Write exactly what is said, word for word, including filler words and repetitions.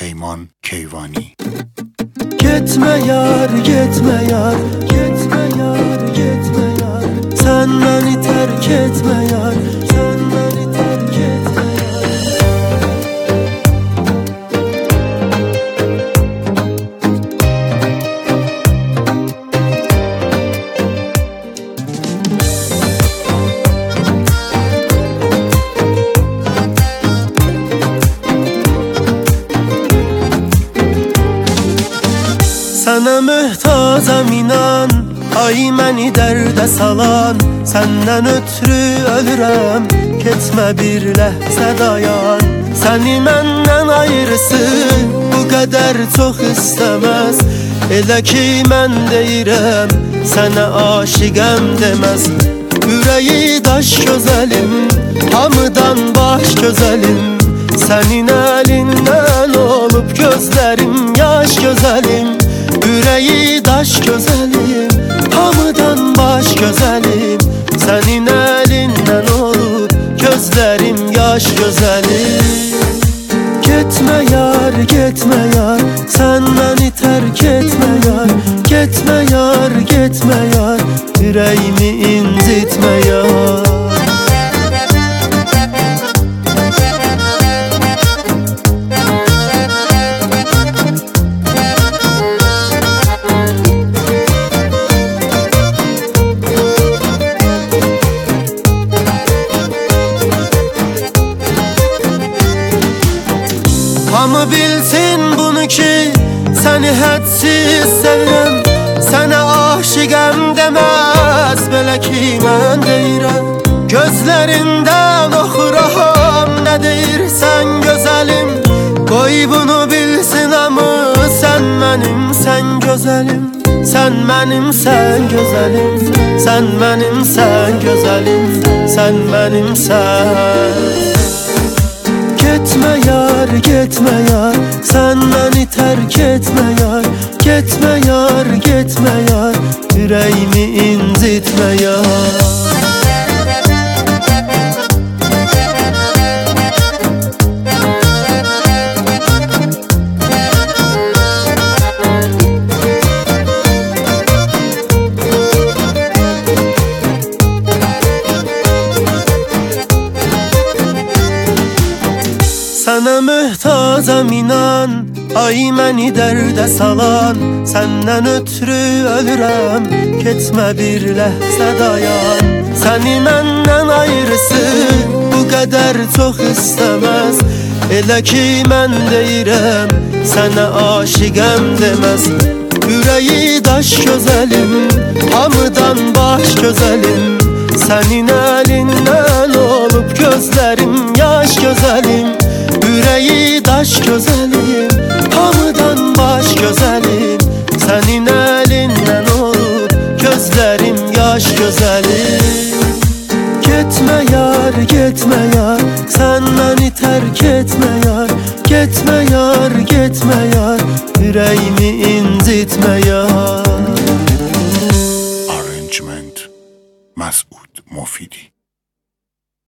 Peyman Keyvani. Getme yar, getme yar, getme yar, getme yar. Sen beni terk etme yar, sen beni terk etme yar. Sənə möhtacam inan, ay məni dərdə salan. Səndən ötürü ölürəm, keçmə bir ləhzə dayan. Səni məndən ayırısı bu qədər çox istəməz. Elə ki mən deyirəm, sənə aşiqəm deməz. Ürəyi daş gözəlim, hamıdan baş gözəlim. Sənin əlindən olub gözlərim yaş gözəlim. Ürəyi daş gözəlim, hamıdan baş gözəlim. Sənin əlindən olub gözlərim yaş gözəlim. Getmə yar, getmə yar, sən məni tərk etmə yar. Getmə yar, getmə yar, ürəyimi incitmə yar. Hamı bilsin bunu ki, səni hədsiz sevirəm. Sənə aşiqəm deməz, belə ki mən deyirəm. Gözlərindən oxuram, nə deyirsən gözəlim. Qoy bunu bilsin hamı, sən mənim, sən gözəlim. Sən mənim, sən gözəlim. Sən mənim, sən gözəlim. Sən mənim, sən. Getmə yar, getmə yar, sən məni tərk etmə yar. Getmə yar, getmə yar, ürəyimi incitmə yar. Sənə möhtacam inan, ay məni dərdə salan. Səndən ötürü ölürəm, keçmə bir ləhzə dayan. Səni məndən ayırısı bu qədər çox istəməz. Elə ki mən deyirəm, sənə aşiqəm deməz. Ürəyi daş gözəlim, hamıdan baş gözəlim. Sənin əlindən olub gözlərim yaş gözəlim. Ürəyi daş gözəlim, hamıdan baş gözəlim. Sənin əlindən olub gözlərim yaş gözəlim. Getmə yar, getmə yar, sən məni tərk etmə yar. Getmə yar, getmə yar, ürəyimi incitmə yar. Arrangement Məsud Mofidi.